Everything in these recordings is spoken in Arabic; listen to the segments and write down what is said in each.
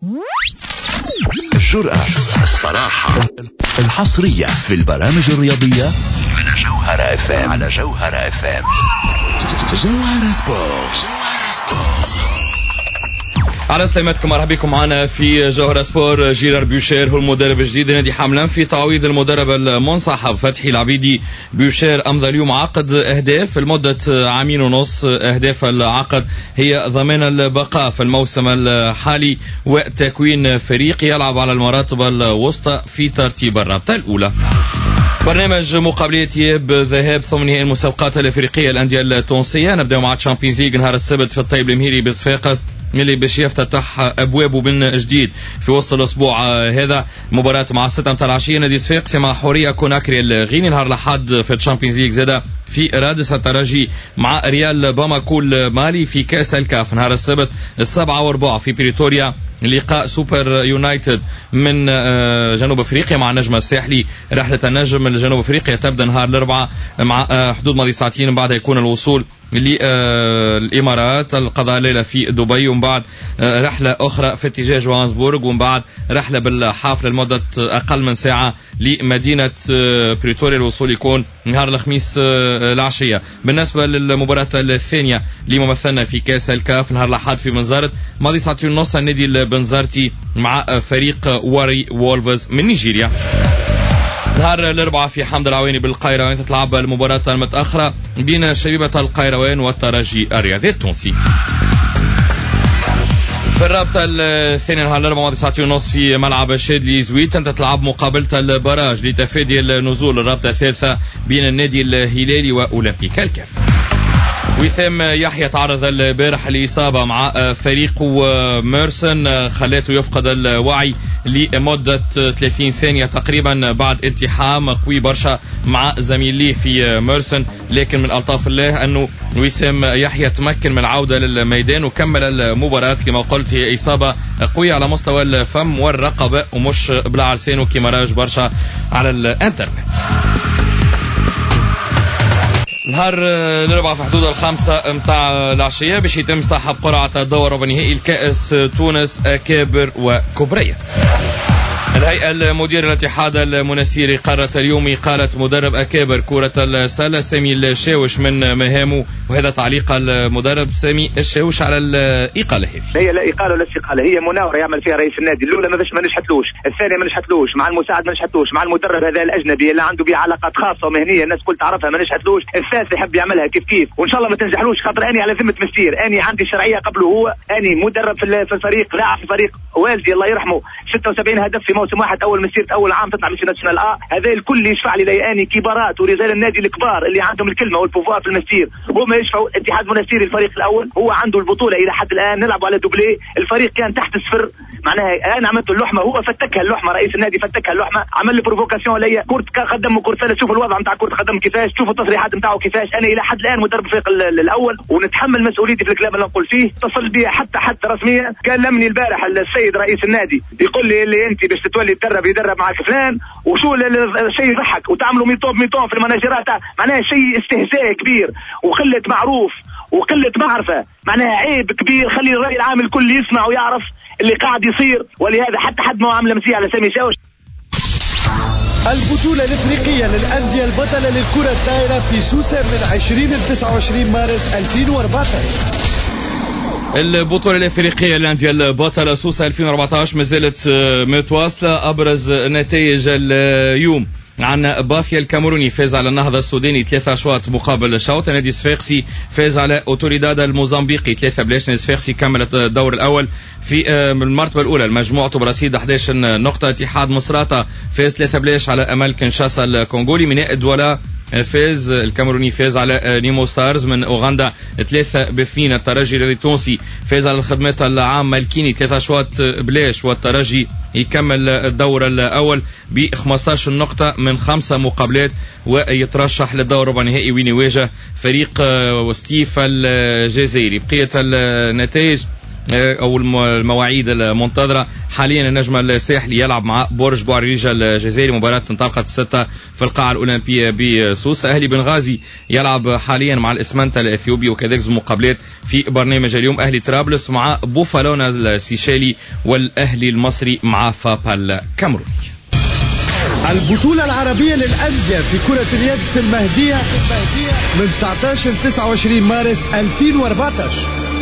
الجرأة، الصراحة، الحصرية في البرامج الرياضية على جوهرة اف ام. جوهرة سبورت. على سلامتكم، مرحبا بكم معنا في جوهرة سبور. جيرار بيوشير هو المدرب الجديد لنادي حملان في تعويض المدرب المنسحب فتحي العبيدي. بيوشير أمضى اليوم عقد أهداف لمدة 2.5 عام. أهداف العقد هي ضمان البقاء في الموسم الحالي وتكوين فريق يلعب على المراتب الوسطى في ترتيب الرابطة الأولى. برنامج مقابلات إياب ذهاب ثمن نهائي المسابقات الافريقيه الانديه التونسيه. نبداو مع تشامبيونز ليج نهار السبت في الطيب المهيري بصفاقس اللي باش يفتتح ابوابه من جديد في وسط الاسبوع هذا. مباراه مع 6 متاع العشيه نادي صفاقسي مع حوريه كوناكري الغيني. نهار الاحد في تشامبيونز ليج زاده في رادس الترجي مع ريال باماكو مالي في كاس الكاف. نهار السبت 7:15 في بريتوريا لقاء سوبر يونايتد من جنوب افريقيا مع النجم الساحلي. رحله النجم لجنوب افريقيا تبدا نهار الاربعاء مع حدود ماضي ساعتين، بعدها يكون الوصول للامارات، القضاء الليله في دبي، ومن بعد رحله اخرى في اتجاه جوهانسبورغ، ومن بعد رحله بالحافله لمده اقل من ساعه لمدينه بريتوريا. الوصول يكون نهار الخميس العشيه. بالنسبه للمباراه الثانيه لممثلنا في كاس الكاف نهار الاحد في بنزرت ماضي ساعتين ونص النادي البنزرتي مع فريق واري وولفز من نيجيريا. نهار الاربعاء في حمد العويني بالقيروان تتلعب المباراة المتأخرة بين شبيبة القيروان والترجي الرياضي التونسي. في الرابطة الثانية نهار الاربعاء ماضي ساعتين ونص في ملعب شادلي زويت تتلعب مقابلة البراج لتفادي النزول. الرابطة الثالثة بين النادي الهلالي وأولمبيك الكاف. وسام يحيى تعرض البارح لإصابة مع فريق ميرسن خلاته يفقد الوعي لمدة 30 ثانية تقريبا بعد التحام قوي برشا مع زميل ليه في ميرسن، لكن من ألطاف الله أنه وسام يحيى تمكن من العودة للميدان وكمل المباراة. كما قلت هي إصابة قوية على مستوى الفم والرقبة ومش بلا لسانه كما راج برشا على الانترنت. نهار الاربعاء في حدود 5 متاع العشية باش يتم سحب قرعة الدور ربع نهائي الكأس تونس أكابر وكبريات. الهيئة المديرة الاتحاد المنسيري قررت اليوم إقالة مدرب أكابر كرة السلة سامي الشاوش من مهامه، وهذا تعليق المدرب سامي الشاوش على الإقالة هذه. هي لا إقالة ولا استقالة، هي مناورة يعمل فيها رئيس النادي. الأولى ما نجحتلوش، الثانية ما نجحتلوش، مع المساعد ما نجحتلوش، مع المدرب هذا الأجنبي اللي عنده بيه علاقات خاصة ومهنية الناس كل تعرفها ما نجحتلوش، الثالث يحب يعملها كيف وإن شاء الله ما تنجحلوش، خاطر أني على ذمة مسير، أني عندي شرعية قبله، هو أني مدرب في الفريق، لاعب في فريق والدي الله يرحمه 76 هدف في موسم واحد، أول مسيرة أول عام تطلع من ناسيونال هذا الكل يشفع لي لياني كبارات ورجال النادي الكبار اللي عندهم الكلمه والبوفوار في المسير، هما يشفعوا. اتحاد منسيري الفريق الاول هو عنده البطوله الى حد الان، نلعبوا على دوبلي، الفريق كان تحت الصفر، معناها انا عملت اللحمه، هو فتكها اللحمه، رئيس النادي فتكها اللحمه، عمل لي بروفوكاسيون ليا كرة قدم وكرة سله. شوفوا الوضع نتاع كرة قدم كيفاش، شوفوا التصريحات نتاعه كيفاش. انا الى حد الان مدرب الفريق الاول ونتحمل مسؤوليتي في الكلام اللي نقول فيه. اتصل بي حتى رسميا كلمني البارح السيد رئيس النادي يقول لي اللي انت باش تتولي يدرب معك فلان، وشو الشيء يضحك وتعملوا ميتون في المناجرات، معناها شيء استهزاء كبير وقلة معروف وقلة معرفة، معناها عيب كبير. خلي الرأي العام الكل يسمع ويعرف اللي قاعد يصير، ولهذا حتى حد ما عامله مسيح على سامي شاوش. البطولة الافريقية للأندية البطلة للكرة الدائرة في سوسة من 20 ل 29 مارس 2014. البطولة الافريقية للأندية البطلة سوسة 2014 ما زالت متواصلة. أبرز نتائج اليوم عن بافيا الكاميروني فاز على النهضة السوداني 3 أشواط مقابل شوط. نادي صفاقسي فاز على أوتوريداد الموزمبيقي 3-0. نادي صفاقسي كملت الدور الأول في المرتبة الأولى مجموعته برصيد 11 نقطة. اتحاد مصراتة فاز 3-0 على أمل كنشاسا الكونغولي. ميناء الدولا فاز الكاميروني فاز على نيمو ستارز من أوغندا 3-2. الترجي التونسي فاز على الخدمات العامة الكيني 3 أشواط بلاش، والترجي يكمل الدور الأول ب 15 نقطة من 5 مقابلات ويترشح للدور ربع نهائي وين يواجه فريق وستيف الجزائري. بقية النتائج أو المواعيد المنتظرة حاليا النجم الساحلي يلعب مع بورج بوعريجة الجزائري، مباراة انطلقت 6 في القاعة الأولمبية بسوسة. أهلي بنغازي يلعب حاليا مع الإسمنتا الإثيوبي، وكذلك مقابلات في برنامج اليوم أهلي طرابلس مع بوفالونا السيشالي، والأهلي المصري مع فابال كامروني. البطولة العربية للأندية في كرة اليد في المهدية من 19 ل 29 مارس 2014.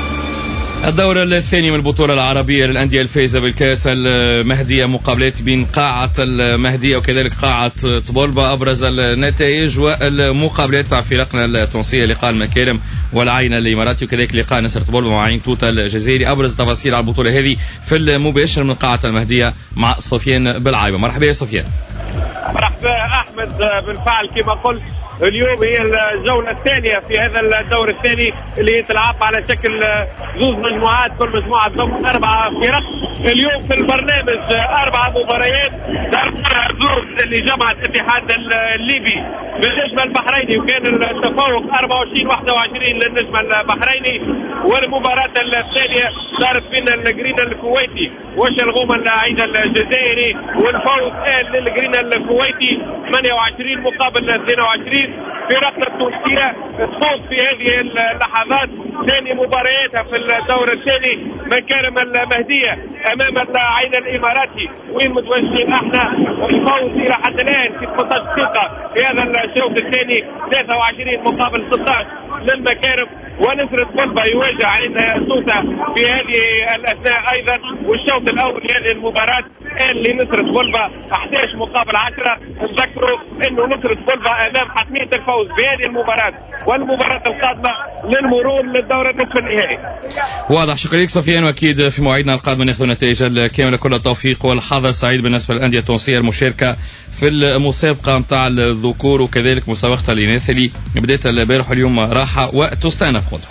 الدور الثاني من البطولة العربية للأندية الفائزة بالكأس المهدية، مقابلات بين قاعة المهدية وكذلك قاعة طبولبا. أبرز النتائج والمقابلات مع فرقنا التونسية، لقاء المكارم والعين الإماراتي، وكذلك لقاء نصر طبولبا مع عين توتا الجزائري. أبرز تفاصيل على البطولة هذه في المباشر من قاعة المهدية مع سفيان بالعايبة. مرحبا يا سفيان. مرحبا أحمد. بالفعل كما قلت اليوم هي الجولة الثانية في هذا الدور الثاني اللي تلعب على شكل زوج مجموعات، كل مجموعة ضمن 4 فرق. اليوم في البرنامج 4 مباريات، زوج اللي جمعت الاتحاد الليبي بالنجم البحريني، وكان التفوق 24-21 للنجم البحريني. والمباراة الثانية صارت بين الجرين الكويتي وشلغوم العين الجزائري، والفوز للجرين الكويتي 28 مقابل 22. فرقنا التونسية تفوز في هذه اللحظات ثاني مبارياتها في الدور الثاني، مكارم المهدية امام العين الاماراتي وين متواجدين احنا. الفوز الى حد الان في 18 دقيقة في هذا الشوط الثاني 23 مقابل 16 للمكارم. ونصر طبولبا يواجه عين توتا في هذه الاثناء ايضا. والشوط الاول هذه المباراة اللي نصر طبولبا 11 مقابل 10. نذكروا انه نصر طبولبا امام حتمية الفوز بهذه المباراة والمباراة القادمة للمرور للدور النصف النهائي. واضح. شكرا لك سفيان، واكيد في موعدنا القادم ناخذ النتائج الكاملة. كل التوفيق والحظ السعيد بالنسبة للأندية التونسية المشاركة في المسابقة متاع الذكور وكذلك مسابقة الإناث اللي بدأت البارح واليوم راحة وتستأنف غدوة.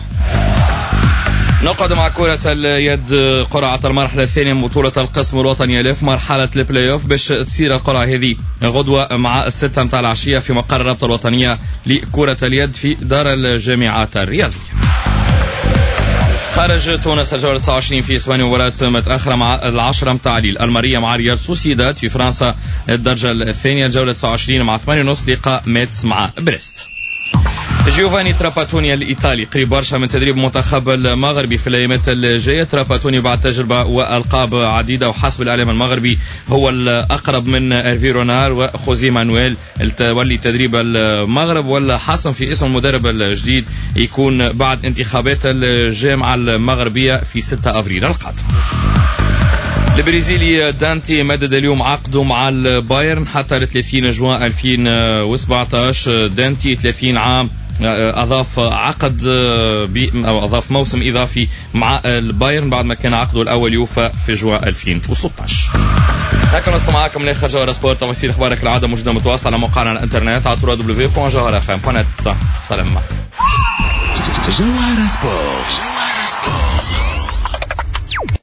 نقعد مع كرة اليد قرعة المرحلة الثانية من بطولة القسم الوطني في مرحلة البلاي اوف، باش تصير القرعة هذه غدوة مع 6 متاع العشية في مقر الرابطة الوطنية لكرة اليد في دار الجامعات الرياضية. خارج تونس الجولة 29 في اسبانيا مباراة متأخرة مع 10 متاع ليل. الماريا مع ريال سوسيداد في فرنسا الدرجة الثانية الجولة 29 مع 8:30 لقاء ميتس مع بريست. جيوفاني تراباتوني الإيطالي قريب برشا من تدريب المنتخب المغربي في الأيامات الجاية. تراباتوني بعد تجربة وألقاب عديدة وحسب الإعلام المغربي هو الأقرب من إرفي رونار وخوزي مانويل التولي تدريب المغرب، والحاسم في اسم المدرب الجديد يكون بعد انتخابات الجامعة المغربية في 6 أفريل القادم. البرازيلي دانتي مدد اليوم عقده مع البايرن حتى ل 30 جوان 2017. دانتي 30 عام، أضاف عقد أو أضاف موسم إضافي مع البايرن بعد ما كان عقده الأول يوفى في جوان 2016. هكذا نصل معاكم لآخر جوهر سبورت. تفاصيل أخبارك العادة موجودة متواصلة على موقعنا على الإنترنت على www.jawharfm.net. سلام. جوهر سبورت.